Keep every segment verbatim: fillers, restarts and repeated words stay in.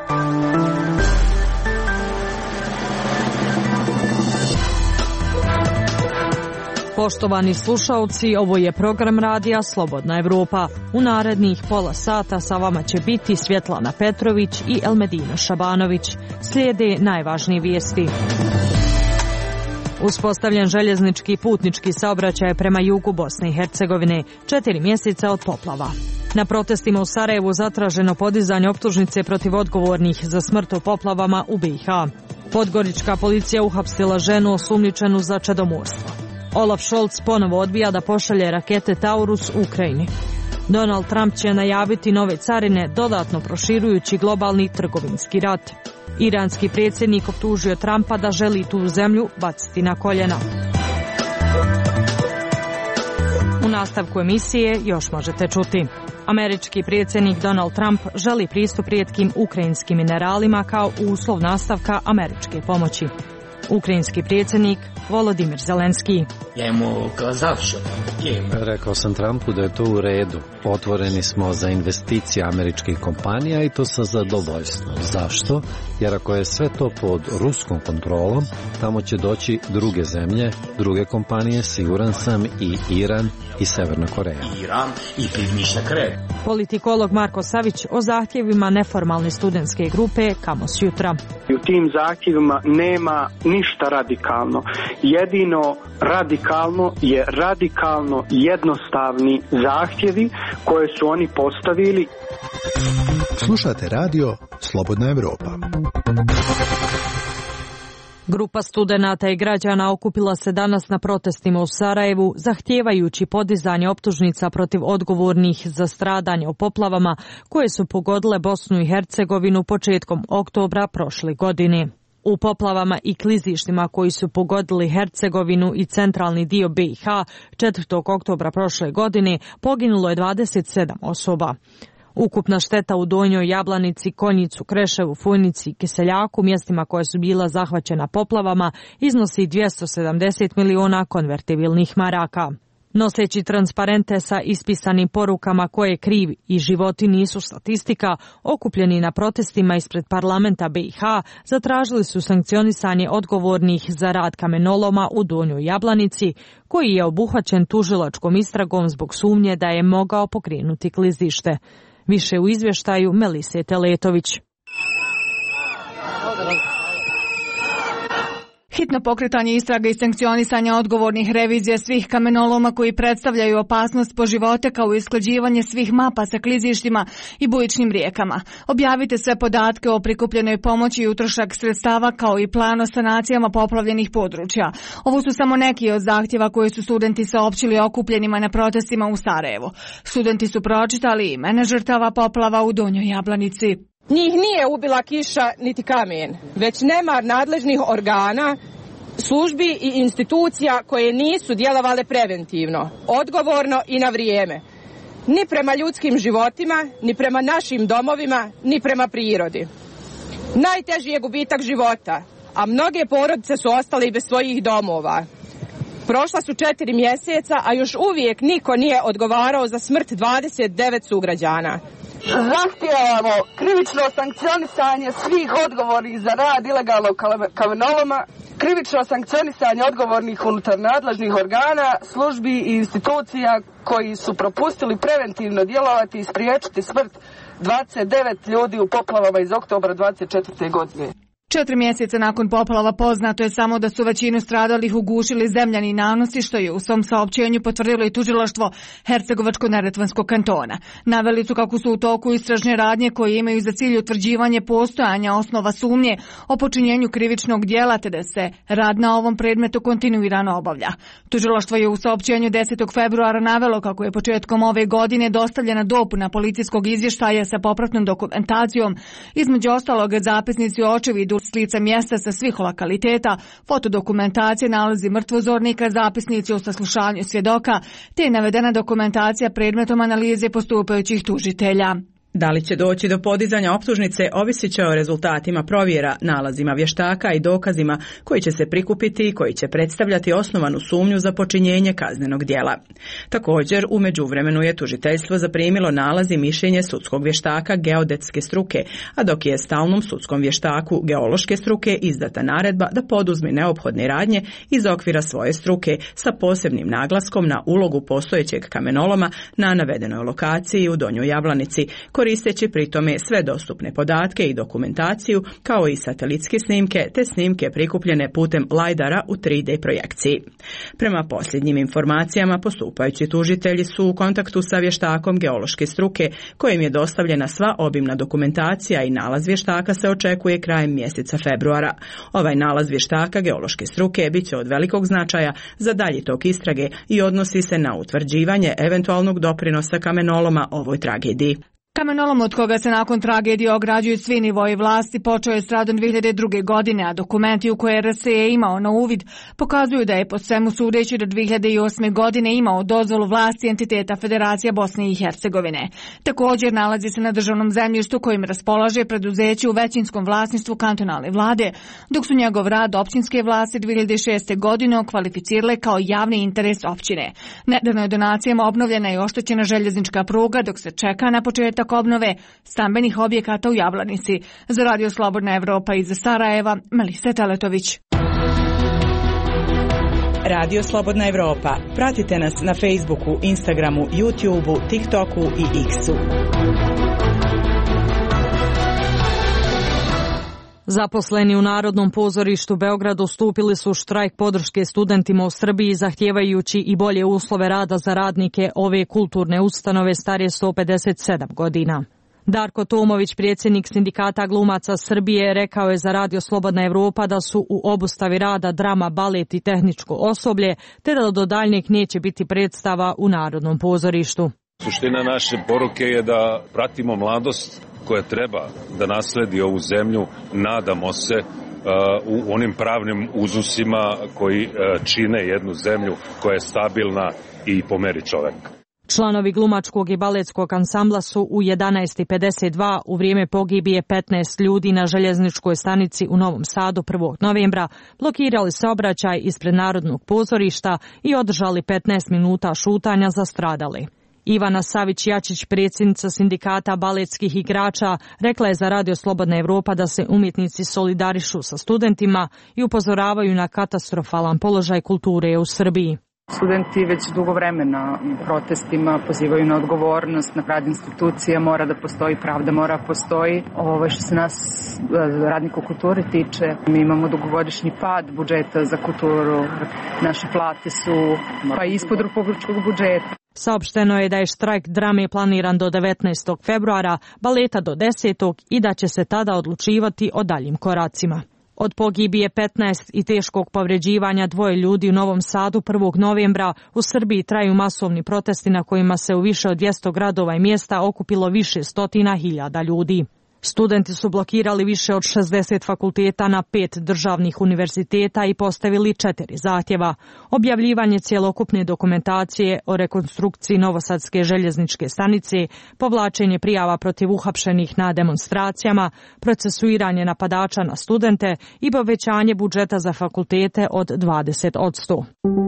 Poštovani slušaoci, ovo je program radija Slobodna Evropa. U narednih pola sata sa vama će biti Svjetlana Petrović i Elmedina Šabanović. Slijede najvažnije vijesti. Uspostavljen željeznički putnički saobraćaj prema jugu Bosne i Hercegovine, četiri mjeseca od poplava. Na protestima u Sarajevu zatraženo podizanje optužnice protiv odgovornih za smrt u poplavama u B i H. Podgorička policija uhapsila ženu osumnjičenu za čedomorstvo. Olaf Scholz ponovo odbija da pošalje rakete Taurus u Ukrajini. Donald Trump će najaviti nove carine, dodatno proširujući globalni trgovinski rat. Iranski predsjednik optužio Trumpa da želi tu zemlju baciti na koljena. U nastavku emisije još možete čuti. Američki predsjednik Donald Trump želi pristup rijetkim ukrajinskim mineralima kao uslov nastavka američke pomoći. Ukrajinski predsjednik Volodimir Zelenski. Rekao sam Trumpu da je to u redu. Otvoreni smo za investicije američkih kompanija i to sa zadovoljstvom. Zašto? Jer ako je sve to pod ruskom kontrolom, tamo će doći druge zemlje, druge kompanije, siguran sam, i Iran i Severna Koreja. Iran i Pivnična Koreja. Politikolog Marko Savić o zahtjevima neformalne studentske grupe Kamos jutra. U tim zahtjevima nema ništa radikalno. Jedino radikalno je radikalno jednostavni zahtjevi koje su oni postavili. Slušate radio Slobodna Evropa. Grupa studenata i građana okupila se danas na protestima u Sarajevu, zahtijevajući podizanje optužnica protiv odgovornih za stradanje u poplavama koje su pogodile Bosnu i Hercegovinu početkom oktobra prošle godine. U poplavama i klizištima koji su pogodili Hercegovinu i centralni dio B i H četvrtog oktobra prošle godine poginulo je dvadeset sedam osoba. Ukupna šteta u Donjoj Jablanici, Konjicu, Kreševu, Fujnici i Kiseljaku, mjestima koje su bila zahvaćena poplavama, iznosi dvjesto sedamdeset miliona konvertibilnih maraka. Noseći transparente sa ispisanim porukama koje kriv i životi nisu statistika, okupljeni na protestima ispred parlamenta B i H zatražili su sankcionisanje odgovornih za rad kamenoloma u Donjoj Jablanici, koji je obuhvaćen tužilačkom istragom zbog sumnje da je mogao pokrenuti klizište. Više u izvještaju Melise Teletović. Hitno pokretanje istrage i sankcionisanja odgovornih, revizije svih kamenoloma koji predstavljaju opasnost po živote, kao i usklađivanje svih mapa sa klizištima i bujičnim rijekama. Objavite sve podatke o prikupljenoj pomoći i utrošak sredstava, kao i plan o sanacijama poplavljenih područja. Ovo su samo neki od zahtjeva koje su studenti saopćili okupljenima na protestima u Sarajevu. Studenti su pročitali imena žrtava poplava u Donjoj Jablanici. Njih nije ubila kiša niti kamen, već nemar nadležnih organa, službi i institucija koje nisu djelovale preventivno, odgovorno i na vrijeme. Ni prema ljudskim životima, ni prema našim domovima, ni prema prirodi. Najteži je gubitak života, a mnoge porodice su ostale i bez svojih domova. Prošla su četiri mjeseca, a još uvijek niko nije odgovarao za smrt dvadeset devet sugrađana. Zahtijevamo krivično sankcionisanje svih odgovornih za rad ilegalnog kamenoloma, krivično sankcionisanje odgovornih unutar nadležnih organa, službi i institucija koji su propustili preventivno djelovati i spriječiti smrt dvadeset devet ljudi u poplavama iz oktobra dvadeset četvrte godine. Četiri mjeseca nakon poplava poznato je samo da su većinu stradalih ugušili zemljani nanosi, što je u svom saopćenju potvrdilo i tužilaštvo Hercegovačko-neretvanskog kantona. Naveli su kako su u toku istražne radnje koje imaju za cilj utvrđivanje postojanja osnova sumnje o počinjenju krivičnog djela, te da se rad na ovom predmetu kontinuirano obavlja. Tužilaštvo je u saopćenju desetog februara navelo kako je početkom ove godine dostavljena dopuna policijskog izvještaja sa popratnom dokumentacijom, između ostalog zapisnici o očevidu s lica mjesta sa svih lokaliteta, fotodokumentacije, nalazi mrtvozornika, zapisnici o saslušanju svjedoka, te je navedena dokumentacija predmetom analize postupajućih tužitelja. Da li će doći do podizanja optužnice ovisit će o rezultatima provjera, nalazima vještaka i dokazima koji će se prikupiti i koji će predstavljati osnovanu sumnju za počinjenje kaznenog djela. Također, u međuvremenu je tužiteljstvo zaprimilo nalaz i mišljenje sudskog vještaka geodetske struke, a dok je stalnom sudskom vještaku geološke struke izdata naredba da poduzme neophodne radnje iz okvira svoje struke sa posebnim naglaskom na ulogu postojećeg kamenoloma na navedenoj lokaciji u Donjoj Jablanici, koristeći pri tome sve dostupne podatke i dokumentaciju kao i satelitske snimke te snimke prikupljene putem lajdara u tri D projekciji. Prema posljednjim informacijama, postupajući tužitelji su u kontaktu sa vještakom geološke struke kojim je dostavljena sva obimna dokumentacija i nalaz vještaka se očekuje krajem mjeseca februara. Ovaj nalaz vještaka geološke struke bit će od velikog značaja za dalji tok istrage i odnosi se na utvrđivanje eventualnog doprinosa kamenoloma ovoj tragediji. Kamenolom od koga se nakon tragedije ograđuju svi nivoji vlasti počeo je s radom dvije hiljade druge. godine, a dokumenti u koje R S je imao na uvid pokazuju da je po svemu sudeći do dvije hiljade osme. godine imao dozvolu vlasti entiteta Federacija Bosne i Hercegovine. Također nalazi se na državnom zemljištu kojim raspolaže preduzeće u većinskom vlasništvu kantonalne vlade, dok su njegov rad općinske vlasti dvije hiljade šeste. godine okvalificirale kao javni interes općine. Nedavno je donacijama obnovljena i oštećena željeznička pruga, dok se čeka na početak obnove stambenih objekata u Jablanici. Za Radio Slobodna Evropa iz Sarajeva, Melisa Teletović. Radio Slobodna Evropa. Pratite nas na Facebooku, Instagramu, YouTubeu, TikToku i X-u. Zaposleni u Narodnom pozorištu Beogradu stupili su u štrajk podrške studentima u Srbiji, zahtijevajući i bolje uslove rada za radnike ove kulturne ustanove starije sto pedeset sedam godina. Darko Tomović, predsjednik Sindikata glumaca Srbije, rekao je za Radio Slobodna Evropa da su u obustavi rada drama, balet i tehničko osoblje, te da do daljnjeg neće biti predstava u Narodnom pozorištu. Suština naše poruke je da pratimo mladost koja treba da nasledi ovu zemlju, nadamo se, u onim pravnim uzusima koji čine jednu zemlju koja je stabilna i po meri čoveka. Članovi glumačkog i baletskog ansambla su u jedanaest i pedeset dva u vrijeme pogibije petnaest ljudi na željezničkoj stanici u Novom Sadu prvog novembra blokirali saobraćaj ispred Narodnog pozorišta i održali petnaest minuta šutanja za stradali. Ivana Savić-Jačić, predsjednica Sindikata baletskih igrača, rekla je za Radio Slobodna Evropa da se umjetnici solidarišu sa studentima i upozoravaju na katastrofalan položaj kulture u Srbiji. Studenti već dugo vremena protestima pozivaju na odgovornost, na rad institucija, mora da postoji, pravda mora postoji. Ovo što se nas radnika u kulturi tiče, mi imamo dugogodišnji pad budžeta za kulturu, naše plate su pa ispod republičkog budžeta. Saopšteno je da je štrajk drame planiran do devetnaestog februara, baleta do desetog i da će se tada odlučivati o daljim koracima. Od pogibije petnaest i teškog povređivanja dvoje ljudi u Novom Sadu prvog novembra u Srbiji traju masovni protesti na kojima se u više od dvjesto gradova i mjesta okupilo više stotina hiljada ljudi. Studenti su blokirali više od šezdeset fakulteta na pet državnih univerziteta i postavili četiri zahtjeva. Objavljivanje cjelokupne dokumentacije o rekonstrukciji Novosadske željezničke stanice, povlačenje prijava protiv uhapšenih na demonstracijama, procesuiranje napadača na studente i povećanje budžeta za fakultete od dvadeset posto.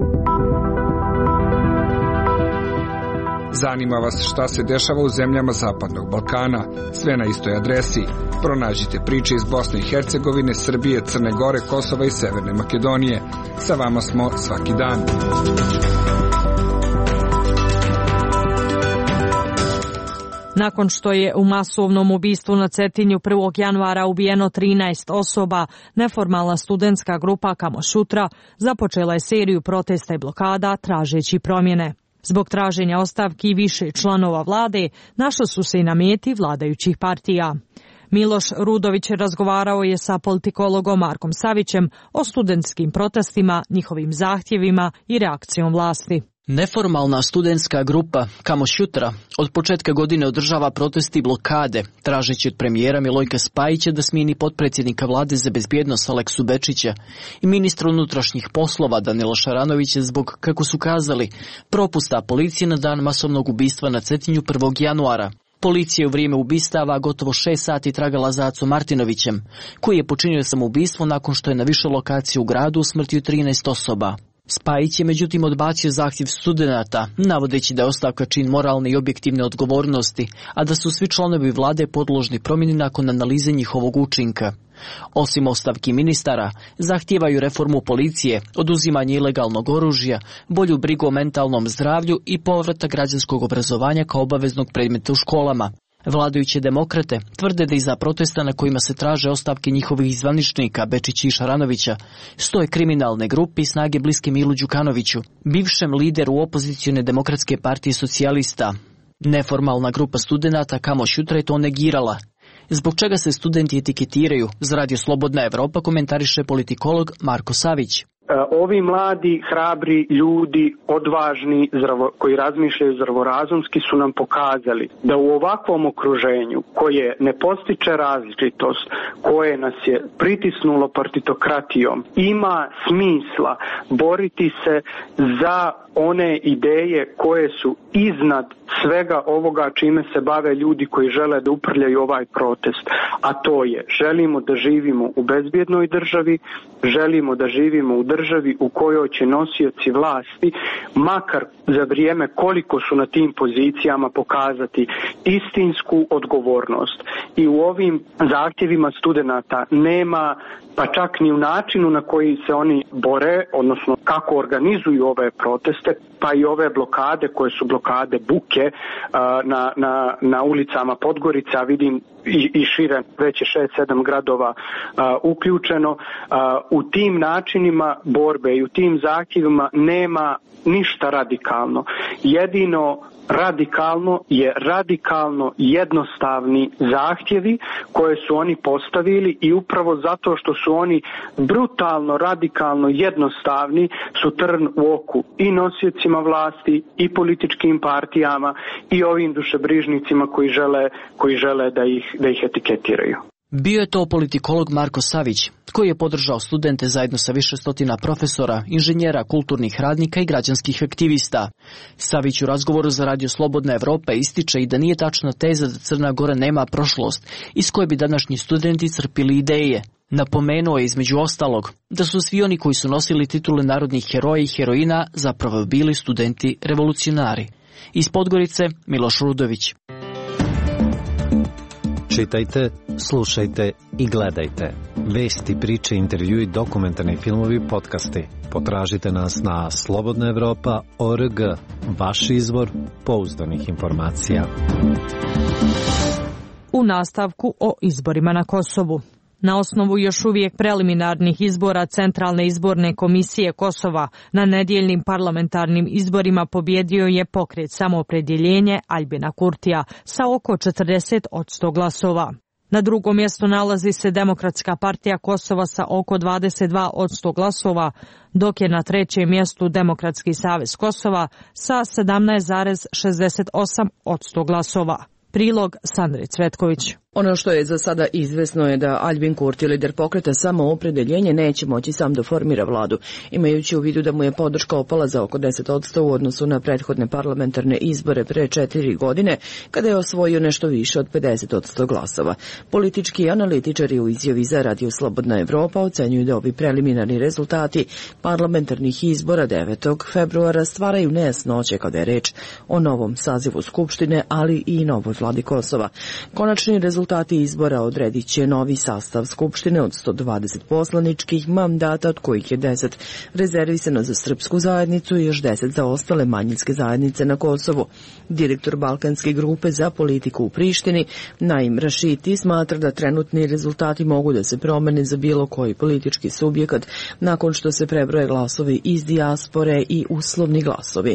Zanima vas šta se dešava u zemljama Zapadnog Balkana? Sve na istoj adresi. Pronađite priče iz Bosne i Hercegovine, Srbije, Crne Gore, Kosova i Severne Makedonije. Sa vama smo svaki dan. Nakon što je u masovnom ubistvu na Cetinju prvog januara ubijeno trinaest osoba, neformalna studentska grupa Kamošutra započela je seriju protesta i blokada tražeći promjene. Zbog traženja ostavki više članova vlade našli su se i na meti vladajućih partija. Miloš Rudović razgovarao je sa politikologom Markom Savićem o studentskim protestima, njihovim zahtjevima i reakcijom vlasti. Neformalna studentska grupa Kamošutra od početka godine održava protesti i blokade, tražeći od premijera Milojka Spajića da smijeni potpredsjednika vlade za bezbjednost Aleksu Bečića i ministra unutrašnjih poslova Danila Šaranovića zbog, kako su kazali, propusta policije na dan masovnog ubistva na Cetinju prvog januara. Policija je u vrijeme ubistava gotovo šest sati tragala za Acom Martinovićem, koji je počinio samoubistvo nakon što je na više lokacija u gradu usmrtio trinaest osoba. Spajić je međutim odbacio zahtjev studenata, navodeći da je ostavka čin moralne i objektivne odgovornosti, a da su svi članovi vlade podložni promjeni nakon analize njihovog učinka. Osim ostavki ministara, zahtijevaju reformu policije, oduzimanje ilegalnog oružja, bolju brigu o mentalnom zdravlju i povratak građanskog obrazovanja kao obaveznog predmeta u školama. Vladajuće demokrate tvrde da iza protesta na kojima se traže ostavke njihovih zvaničnika Bečića i Šaranovića stoje kriminalne grupe i snage bliske Milu Đukanoviću, bivšem lideru opozicione demokratske partije socijalista. Neformalna grupa studenata Kamo Šutra je to negirala. Zbog čega se studenti etiketiraju, za Radio Slobodna Evropa komentariše politikolog Marko Savić. Ovi mladi, hrabri ljudi, odvažni, zdravo, koji razmišljaju zdravorazumski su nam pokazali da u ovakvom okruženju koje ne postiče različitost, koje nas je pritisnulo partitokratijom, ima smisla boriti se za one ideje koje su iznad svega ovoga čime se bave ljudi koji žele da uprljaju ovaj protest. A to je, želimo da živimo u bezbjednoj državi, želimo da živimo u državi u kojoj će nosioci vlasti, makar za vrijeme koliko su na tim pozicijama, pokazati istinsku odgovornost. I u ovim zahtjevima studenata nema, pa čak ni u načinu na koji se oni bore, odnosno kako organizuju ove proteste, pa i ove blokade koje su blokade buke na, na, na ulicama Podgorice, a vidim i, i šire, već je šest sedam gradova a, uključeno. A, u tim načinima borbe i u tim zahtjevima nema ništa radikalno. Jedino radikalno je radikalno jednostavni zahtjevi koje su oni postavili i upravo zato što su oni brutalno, radikalno jednostavni su trn u oku i nosiocima vlasti i političkim partijama i ovim dušebrižnicima koji žele, koji žele da ih, da ih etiketiraju. Bio je to politikolog Marko Savić, koji je podržao studente zajedno sa više stotina profesora, inženjera, kulturnih radnika i građanskih aktivista. Savić u razgovoru za Radio Slobodna Evropa ističe i da nije tačna teza da Crna Gora nema prošlost iz koje bi današnji studenti crpili ideje. Napomenuo je između ostalog da su svi oni koji su nosili titule narodnih heroja i heroina zapravo bili studenti revolucionari. Iz Podgorice, Miloš Rudović. Čitajte, slušajte i gledajte. Vesti, priče, intervjui, dokumentarni filmovi, podcasti. Potražite nas na slobodna evropa tačka org, vaš izvor pouzdanih informacija. U nastavku o izborima na Kosovu. Na osnovu još uvijek preliminarnih izbora Centralne izborne komisije Kosova na nedjeljnim parlamentarnim izborima pobjedio je pokret Samoopredjeljenje Aljbina Kurtija sa oko četrdeset posto glasova. Na drugom mjestu nalazi se Demokratska partija Kosova sa oko dvadeset dva posto glasova, dok je na trećem mjestu Demokratski savez Kosova sa sedamnaest zarez šezdeset osam posto glasova. Prilog Sandri Cvetković. Ono što je za sada izvesno je da Aljbin Kurti, lider pokreta Samoopredjeljenje, neće moći sam da formira vladu, imajući u vidu da mu je podrška opala za oko deset posto u odnosu na prethodne parlamentarne izbore pre četiri godine, kada je osvojio nešto više od pedeset posto glasova. Politički analitičari u izjavi za Radio Slobodna Evropa ocenjuju da ovi preliminarni rezultati parlamentarnih izbora devetog februara stvaraju nejasnoće kada je reč o novom sazivu Skupštine, ali i novoj vladi Kosova. Konačni rezultati Rezultati izbora odredit će novi sastav Skupštine od sto dvadeset poslaničkih mandata, od kojih je deset rezervisano za srpsku zajednicu i još deset za ostale manjinske zajednice na Kosovu. Direktor Balkanske grupe za politiku u Prištini, Naim Rašiti, smatra da trenutni rezultati mogu da se promene za bilo koji politički subjekat nakon što se prebroje glasovi iz dijaspore i uslovni glasovi.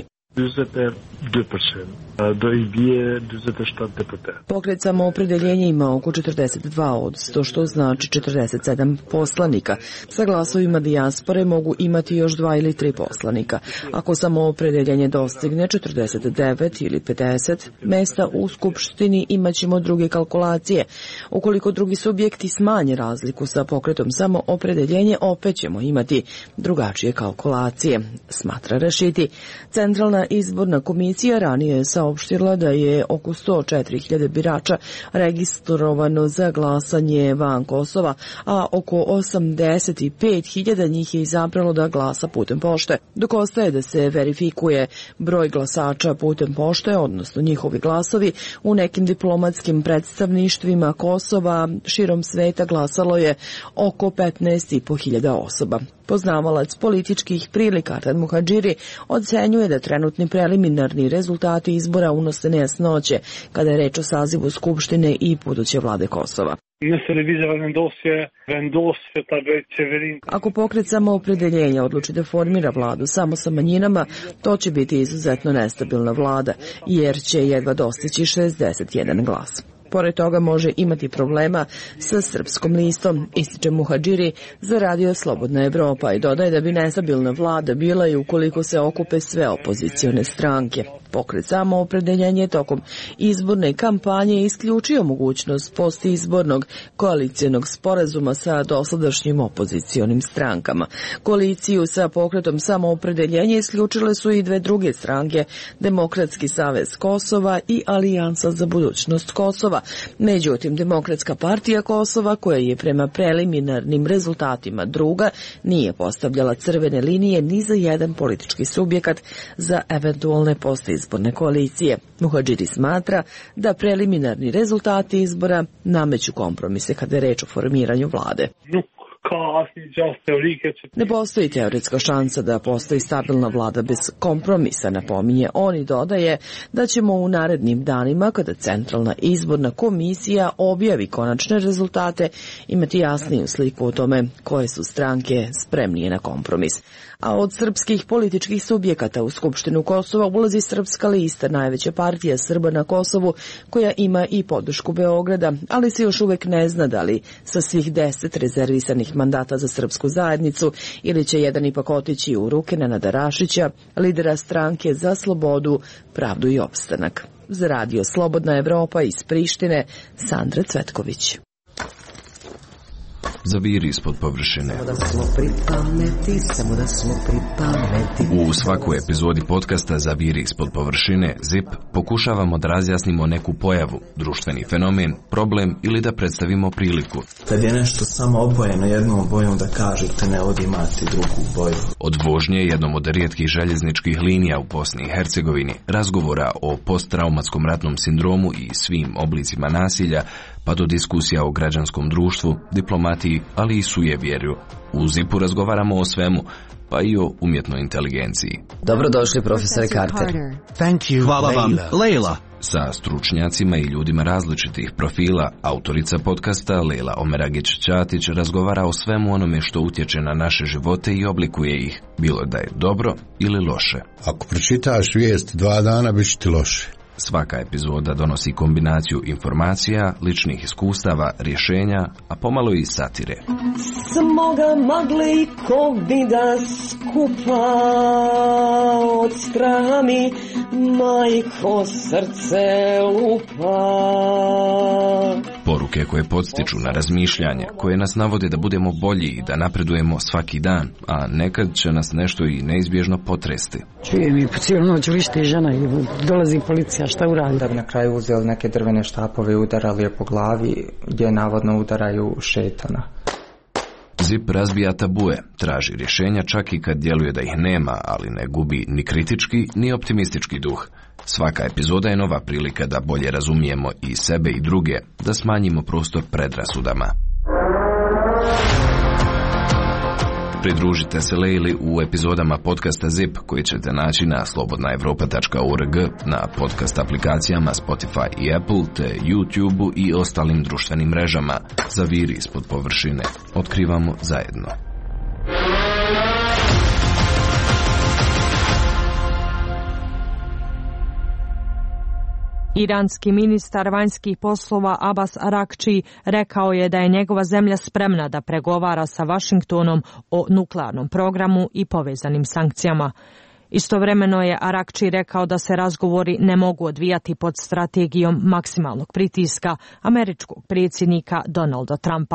Pokret Samoopredjeljenje ima oko četrdeset dva posto, što znači četrdeset sedam poslanika. Sa glasovima dijaspore mogu imati još dva ili tri poslanika. Ako Samoopredjeljenje dostigne četrdeset devet ili pedeset mesta u Skupštini, imaćemo druge kalkulacije. Ukoliko drugi subjekti smanje razliku sa pokretom Samoopredjeljenje, opet ćemo imati drugačije kalkulacije, smatra Rašiti. Centralna izborna komisija ranije je sa saopštila da je oko sto četiri hiljade birača registrovano za glasanje van Kosova, a oko osamdeset pet hiljada njih je izabralo da glasa putem pošte, dok ostaje da se verifikuje broj glasača putem pošte, odnosno njihovi glasovi. U nekim diplomatskim predstavništvima Kosova širom sveta glasalo je oko petnaest i po hiljada osoba. Poznavalac političkih prilika Artan Muhadžiri ocenjuje da trenutni preliminarni rezultati izbora unose nejasnoće kada je reč o sazivu Skupštine i buduće vlade Kosova. Ako pokret Samoopredeljenja odluči da formira vladu samo sa manjinama, to će biti izuzetno nestabilna vlada, jer će jedva dostići šezdeset jedan glas. Pored toga može imati problema sa srpskom listom, ističe Muhadžiri za radio Slobodna Evropa i dodaje da bi nestabilna vlada bila i ukoliko se okupe sve opozicione stranke. Pokret Samoopredeljenje tokom izborne kampanje isključio mogućnost postizbornog koalicijonog sporazuma sa dosadašnjim opozicionim strankama. Koaliciju sa pokretom Samoopredeljenje isključile su i dve druge stranke, Demokratski savez Kosova i Alijansa za budućnost Kosova. Međutim, Demokratska partija Kosova, koja je prema preliminarnim rezultatima druga, nije postavljala crvene linije ni za jedan politički subjekat za eventualne postizborne koalicije. Muhadžiri smatra da preliminarni rezultati izbora nameću kompromise kada je reč o formiranju vlade. Ne postoji teoretska šansa da postoji stabilna vlada bez kompromisa, napominje on i dodaje da ćemo u narednim danima, kada Centralna izborna komisija objavi konačne rezultate, imati jasniju sliku o tome koje su stranke spremnije na kompromis. A od srpskih političkih subjekata u Skupštinu Kosova ulazi Srpska lista, najveća partija Srba na Kosovu, koja ima i podršku Beograda, ali se još uvek ne zna da li sa svih deset rezervisanih mandata za srpsku zajednicu ili će jedan ipak otići u ruke Nenada Rašića, lidera stranke za slobodu, pravdu i opstanak. Za radio Slobodna Evropa iz Prištine, Sandra Cvetković. Zaviri ispod površine. U svakoj epizodi podcasta Zaviri ispod površine Zip pokušavamo da razjasnimo neku pojavu, društveni fenomen, problem ili da predstavimo priliku. Kad je nešto samo obojeno jednom bojom, da kažete ne od imati drugu boju. Od vožnje jednom od rijetkih željezničkih linija u Bosni i Hercegovini, razgovora o posttraumatskom ratnom sindromu i svim oblicima nasilja, pa do diskusija o građanskom društvu, diplomatiji, ali i sujevjerju. U Zipu razgovaramo o svemu, pa i o umjetnoj inteligenciji. Dobrodošli, profesore Carter. Thank you. Hvala vam, Leila. Sa stručnjacima i ljudima različitih profila, autorica podcasta Leila Omeragić-Ćatić razgovara o svemu onome što utječe na naše živote i oblikuje ih, bilo da je dobro ili loše. Ako pročitaš vijest dva dana, bit će ti loše. Svaka epizoda donosi kombinaciju informacija, ličnih iskustava, rješenja, a pomalo i satire. Smoga magle i kovida skupa od straha mi majko srce lupa. Poruke koje podstiču na razmišljanje, koje nas navode da budemo bolji i da napredujemo svaki dan, a nekad će nas nešto i neizbježno potresti. Čujem i po cijelu noć vrišti žena i dolazi policija, šta uradi? Da bi na kraju uzeli neke drvene štapove i udarali je po glavi, gdje navodno udaraju šetana. Zip razbija tabue, traži rješenja čak i kad djeluje da ih nema, ali ne gubi ni kritički ni optimistički duh. Svaka epizoda je nova prilika da bolje razumijemo i sebe i druge, da smanjimo prostor predrasudama. Pridružite se Leili u epizodama podcasta Zip koji ćete naći na slobodna evropa tačka org, na podcast aplikacijama Spotify i Apple, te YouTube i ostalim društvenim mrežama. Zaviri ispod površine. Otkrivamo zajedno. Iranski ministar vanjskih poslova Abbas Arakči rekao je da je njegova zemlja spremna da pregovara sa Vašingtonom o nuklearnom programu i povezanim sankcijama. Istovremeno je Arakči rekao da se razgovori ne mogu odvijati pod strategijom maksimalnog pritiska američkog predsjednika Donalda Trumpa.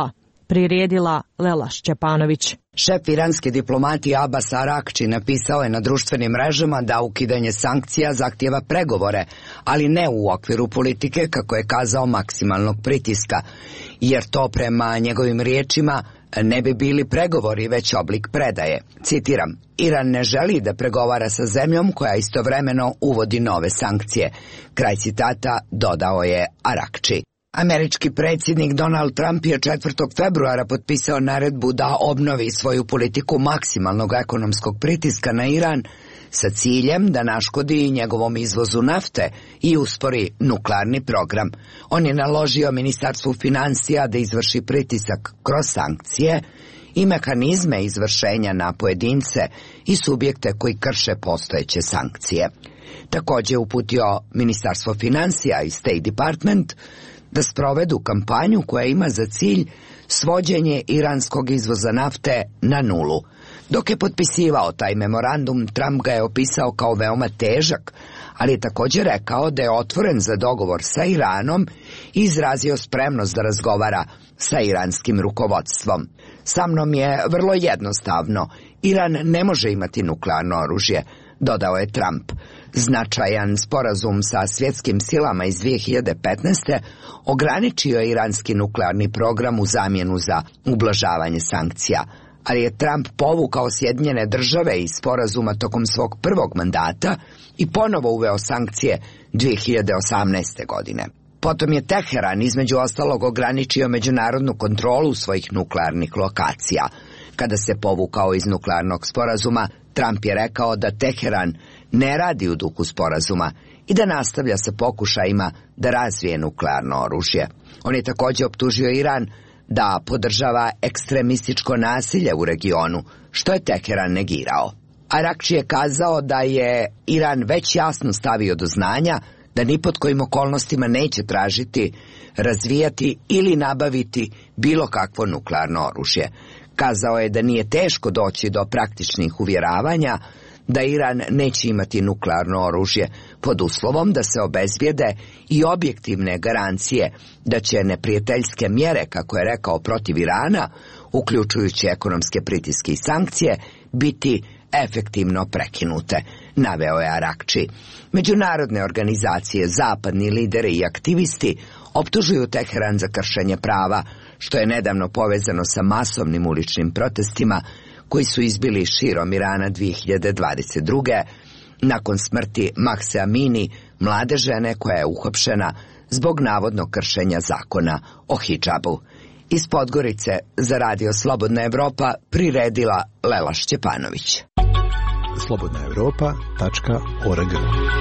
priredila Lela Šćepanović. Šef iranske diplomatije Abbas Arakči napisao je na društvenim mrežama da ukidanje sankcija zahtijeva pregovore, ali ne u okviru politike, kako je kazao, maksimalnog pritiska, jer to prema njegovim riječima ne bi bili pregovori, već oblik predaje. Citiram, Iran ne želi da pregovara sa zemljom koja istovremeno uvodi nove sankcije. Kraj citata, dodao je Arakči. Američki predsjednik Donald Trump je četvrtog februara potpisao naredbu da obnovi svoju politiku maksimalnog ekonomskog pritiska na Iran sa ciljem da naškodi njegovom izvozu nafte i uspori nuklearni program. On je naložio Ministarstvu financija da izvrši pritisak kroz sankcije i mehanizme izvršenja na pojedince i subjekte koji krše postojeće sankcije. Također je uputio Ministarstvo financija i State Department da sprovedu kampanju koja ima za cilj svođenje iranskog izvoza nafte na nulu. Dok je potpisivao taj memorandum, Trump ga je opisao kao veoma težak, ali je također rekao da je otvoren za dogovor sa Iranom i izrazio spremnost da razgovara sa iranskim rukovodstvom. Sa mnom je vrlo jednostavno, Iran ne može imati nuklearno oružje, dodao je Trump. Značajan sporazum sa svjetskim silama iz dvije hiljade petnaeste. ograničio je iranski nuklearni program u zamjenu za ublažavanje sankcija, ali je Trump povukao Sjedinjene države iz sporazuma tokom svog prvog mandata i ponovo uveo sankcije dvije hiljade osamnaeste. godine. Potom je Teheran između ostalog ograničio međunarodnu kontrolu svojih nuklearnih lokacija. Kada se povukao iz nuklearnog sporazuma, Trump je rekao da Teheran ne radi u duhu sporazuma i da nastavlja sa pokušajima da razvije nuklearno oružje. On je također optužio Iran da podržava ekstremističko nasilje u regionu, što je Teheran negirao. Arakči je kazao da je Iran već jasno stavio do znanja da ni pod kojim okolnostima neće tražiti, razvijati ili nabaviti bilo kakvo nuklearno oružje. Kazao je da nije teško doći do praktičnih uvjeravanja da Iran neće imati nuklearno oružje pod uslovom da se obezbijede i objektivne garancije da će neprijateljske mjere, kako je rekao, protiv Irana, uključujući ekonomske pritiske i sankcije, biti efektivno prekinute, naveo je Arakči. Međunarodne organizacije, zapadni lideri i aktivisti optužuju Teheran za kršenje prava, što je nedavno povezano sa masovnim uličnim protestima koji su izbili širom Irana dvije hiljade dvadeset druge. nakon smrti Mahse Amini, mlade žene koja je uhapšena zbog navodnog kršenja zakona o hidžabu. Iz Podgorice za Radio Slobodna Evropa priredila Lela Šćepanović. slobodna evropa tačka org.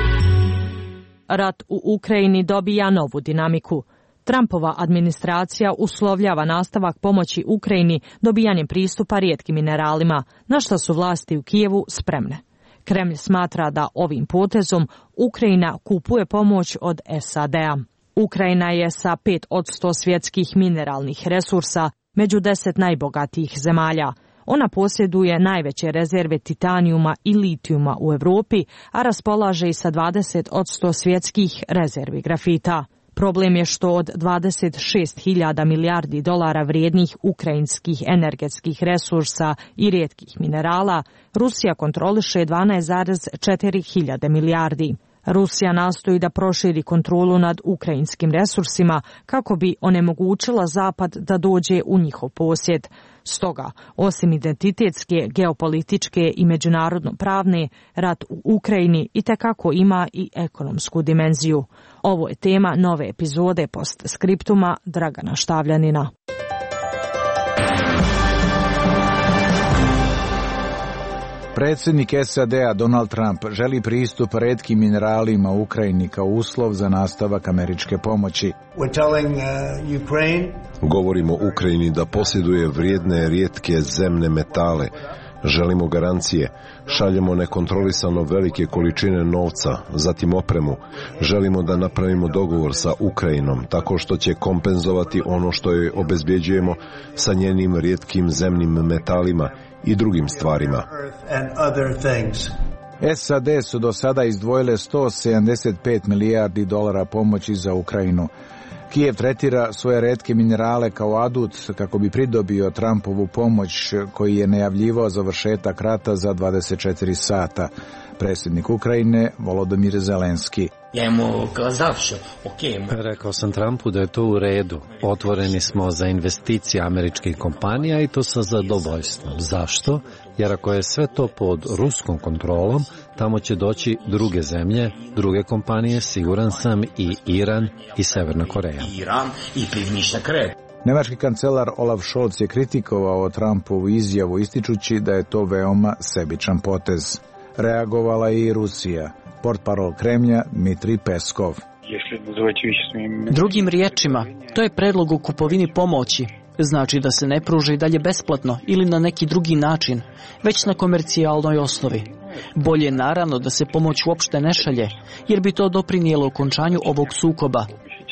Rat u Ukrajini dobija novu dinamiku. Trumpova administracija uslovljava nastavak pomoći Ukrajini dobijanjem pristupa rijetkim mineralima, na što su vlasti u Kijevu spremne. Kremlj smatra da ovim potezom Ukrajina kupuje pomoć od S A D-a. Ukrajina je sa pet posto svjetskih mineralnih resursa među deset najbogatijih zemalja. Ona posjeduje najveće rezerve titanijuma i litijuma u Europi, a raspolaže i sa dvadeset posto svjetskih rezervi grafita. Problem je što od dvadeset šest hiljada milijardi dolara vrijednih ukrajinskih energetskih resursa i rijetkih minerala, Rusija kontroliše dvanaest zarez četiri hiljade milijardi. Rusija nastoji da proširi kontrolu nad ukrajinskim resursima kako bi onemogućila Zapad da dođe u njihov posjed. Stoga, osim identitetske, geopolitičke i međunarodno pravne, rat u Ukrajini itekako ima i ekonomsku dimenziju. Ovo je tema nove epizode Postskriptuma Dragana Štavljanina. Predsjednik S A D-a Donald Trump želi pristup retkim mineralima u Ukrajini kao uslov za nastavak američke pomoći. Govorimo Ukrajini da posjeduje vrijedne rijetke zemne metale. Želimo garancije. Šaljemo nekontrolisano velike količine novca, zatim opremu. Želimo da napravimo dogovor sa Ukrajinom tako što će kompenzovati ono što joj obezbjeđujemo sa njenim rijetkim zemnim metalima i drugim stvarima. S A D su do sada izdvojile sto sedamdeset pet milijardi dolara pomoći za Ukrajinu. Kijev tretira svoje retke minerale kao adut kako bi pridobio Trumpovu pomoć koji je najavljivao završetak rata za dvadeset četiri sata. Predsjednik Ukrajine Volodymyr Zelenski. Rekao sam Trumpu da je to u redu. Otvoreni smo za investicije američkih kompanija i to sa zadovoljstvom. Zašto? Jer ako je sve to pod ruskom kontrolom, tamo će doći druge zemlje, druge kompanije, siguran sam, i Iran i Severna Koreja. Nemački kancelar Olaf Scholz je kritikovao Trumpovu izjavu ističući da je to veoma sebičan potez. Reagovala je i Rusija. Portparol Kremlja Dmitrij Peskov. Drugim riječima, to je predlog o kupovini pomoći. Znači da se ne pruža i dalje besplatno ili na neki drugi način, već na komercijalnoj osnovi. Bolje je naravno da se pomoć uopšte ne šalje, jer bi to doprinijelo okončanju ovog sukoba.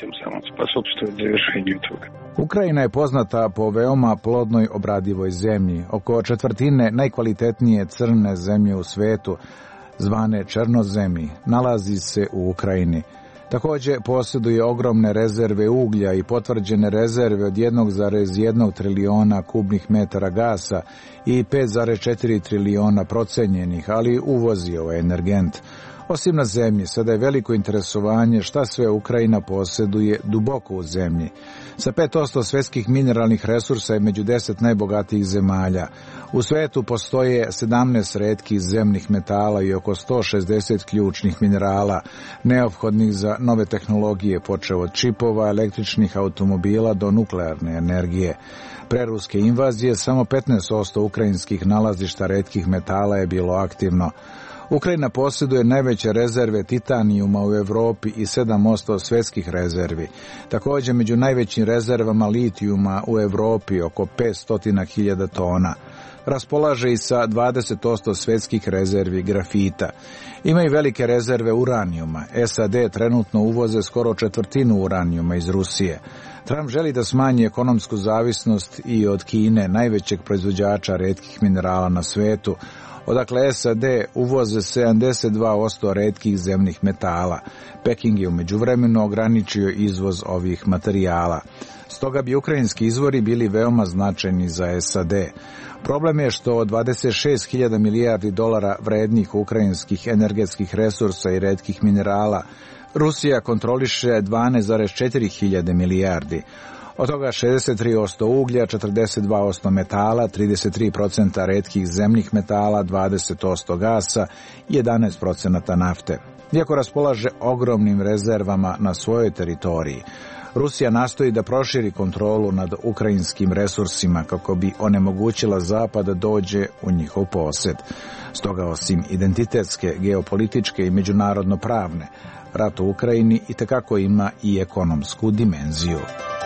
Ukrajina je poznata po veoma plodnoj obradivoj zemlji. Oko četvrtine najkvalitetnije crne zemlje u svetu, zvane černozemi, nalazi se u Ukrajini. Također posjeduje ogromne rezerve uglja i potvrđene rezerve od jedan zarez jedan triliona kubnih metara gasa i pet zarez četiri triliona procenjenih, ali uvozi ovaj energent. Osim na zemlji, sada je veliko interesovanje šta sve Ukrajina posjeduje duboko u zemlji. Sa pet posto svjetskih mineralnih resursa je među deset najbogatijih zemalja. U svetu postoje sedamnaest retkih zemnih metala i oko sto šezdeset ključnih minerala, neophodnih za nove tehnologije, počev od čipova, električnih automobila do nuklearne energije. Pre ruske invazije samo petnaest posto ukrajinskih nalazišta retkih metala je bilo aktivno. Ukrajina posjeduje najveće rezerve titanijuma u Europi i sedam posto svjetskih rezervi. Također među najvećim rezervama litijuma u Europi oko petsto hiljada tona. Raspolaže i sa dvadeset posto svjetskih rezervi grafita. Ima i velike rezerve uranijuma. S A D trenutno uvoze skoro četvrtinu uranijuma iz Rusije. Trump želi da smanji ekonomsku zavisnost i od Kine, najvećeg proizvođača retkih minerala na svetu, odakle S A D uvoze sedamdeset dva posto retkih zemnih metala. Peking je u međuvremenu ograničio izvoz ovih materijala. Stoga bi ukrajinski izvori bili veoma značajni za S A D. Problem je što od dvadeset šest hiljada milijardi dolara vrednih ukrajinskih energetskih resursa i retkih minerala, Rusija kontroliše dvanaest zarez četiri hiljade milijardi. Od toga šezdeset tri posto uglja, četrdeset dva posto metala, trideset tri posto retkih zemnih metala, dvadeset posto gasa i jedanaest posto nafte. Iako raspolaže ogromnim rezervama na svojoj teritoriji, Rusija nastoji da proširi kontrolu nad ukrajinskim resursima kako bi onemogućila Zapad da dođe u njihov posjed. Stoga osim identitetske, geopolitičke i međunarodno pravne, rat u Ukrajini itekako ima i ekonomsku dimenziju.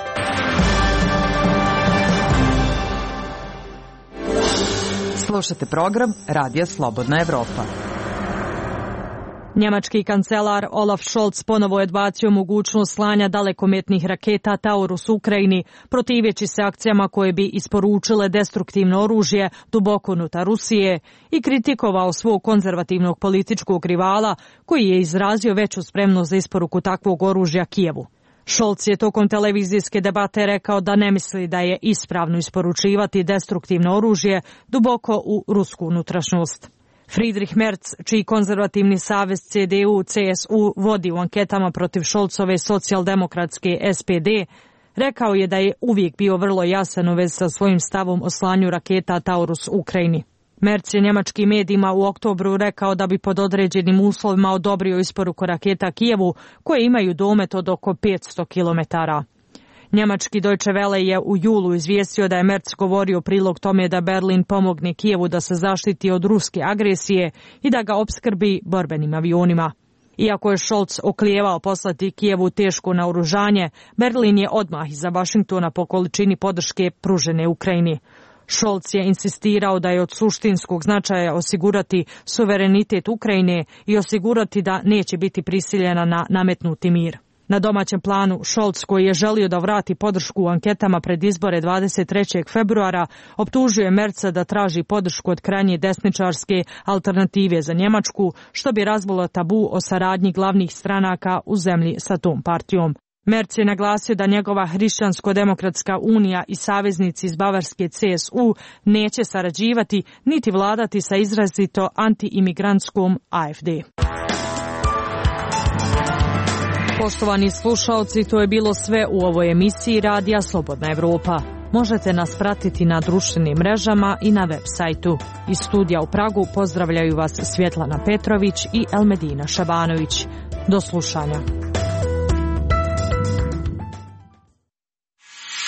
Slušate program Radija Slobodna Evropa. Njemački kancelar Olaf Scholz ponovo je odbacio mogućnost slanja dalekometnih raketa Taurus Ukrajini, protiveći se akcijama koje bi isporučile destruktivno oružje duboko unutar Rusije i kritikovao svog konzervativnog političkog rivala koji je izrazio veću spremnost za isporuku takvog oružja Kijevu. Scholz je tokom televizijske debate rekao da ne misli da je ispravno isporučivati destruktivno oružje duboko u rusku unutrašnjost. Friedrich Merz, čiji konzervativni savez C D U C S U vodi u anketama protiv Scholzove socijaldemokratske S P D, rekao je da je uvijek bio vrlo jasan u vezi sa svojim stavom o slanju raketa Taurus Ukrajini. Merz je njemačkim medijima u oktobru rekao da bi pod određenim uslovima odobrio isporuku raketa Kijevu koje imaju domet od oko petsto kilometara. Njemački Deutsche Welle je u julu izvijestio da je Merz govorio prilog tome da Berlin pomogne Kijevu da se zaštiti od ruske agresije i da ga opskrbi borbenim avionima. Iako je Scholz oklijevao poslati Kijevu teško naoružanje, Berlin je odmah iza Vašingtona po količini podrške pružene Ukrajini. Scholz je insistirao da je od suštinskog značaja osigurati suverenitet Ukrajine i osigurati da neće biti prisiljena na nametnuti mir. Na domaćem planu, Scholz, koji je želio da vrati podršku u anketama pred izbore dvadeset trećeg februara, optužuje Merza da traži podršku od krajnje desničarske alternative za Njemačku, što bi razbilo tabu o saradnji glavnih stranaka u zemlji sa tom partijom. Merz je naglasio da njegova Hrišćansko-demokratska unija i saveznici iz Bavarske C S U neće sarađivati niti vladati sa izrazito antiimigrantskom A F D. Poštovani slušaoci, to je bilo sve u ovoj emisiji Radija Slobodna Evropa. Možete nas pratiti na društvenim mrežama i na web sajtu. Iz studija u Pragu pozdravljaju vas Svjetlana Petrović i Elmedina Šabanović. Do slušanja.